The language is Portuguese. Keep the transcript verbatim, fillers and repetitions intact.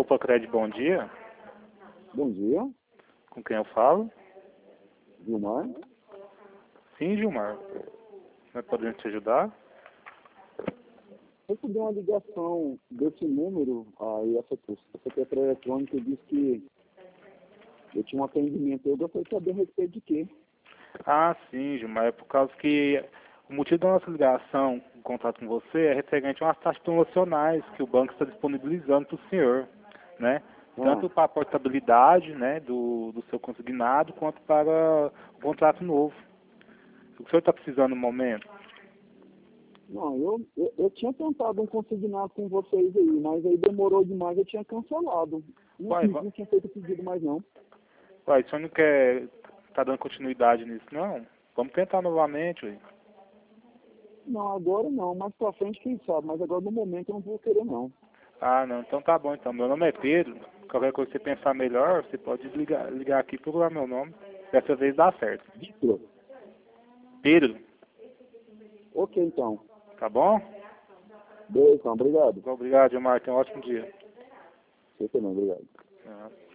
Opa Cred, bom dia. Bom dia, Com quem eu falo? Gilmar. Sim, Gilmar. Nós podemos te ajudar? Recebi uma ligação desse número, aí essa secretária eletrônica disse que eu tinha um atendimento. Eu gostaria de saber a respeito de quê? Ah, sim, Gilmar. É por causa que o motivo da nossa ligação, o contato com você, é referente a umas taxas promocionais que o banco está disponibilizando para o senhor, né? Tanto Ah, para a portabilidade, né, do, do seu consignado, quanto para o contrato novo. O que o senhor está precisando no momento? não, eu, eu, eu tinha tentado um consignado com vocês aí, mas aí demorou demais, eu tinha cancelado. Não, Uai, fiz, va- não tinha feito pedido mais não. uai, o senhor não quer tá dando continuidade nisso, não? Vamos tentar novamente, ué. Não, agora não, mais pra frente quem sabe, mas agora no momento eu não vou querer não. Ah, não, então tá bom, então. Meu nome é Pedro. Qualquer coisa que você pensar melhor, você pode ligar, ligar aqui e procurar meu nome. Dessa vez dá certo. Vitor, Pedro, ok então. tá bom? Beleza, então, obrigado. Obrigado, Gilmar. Tenha um ótimo dia. Você também, obrigado. Ah.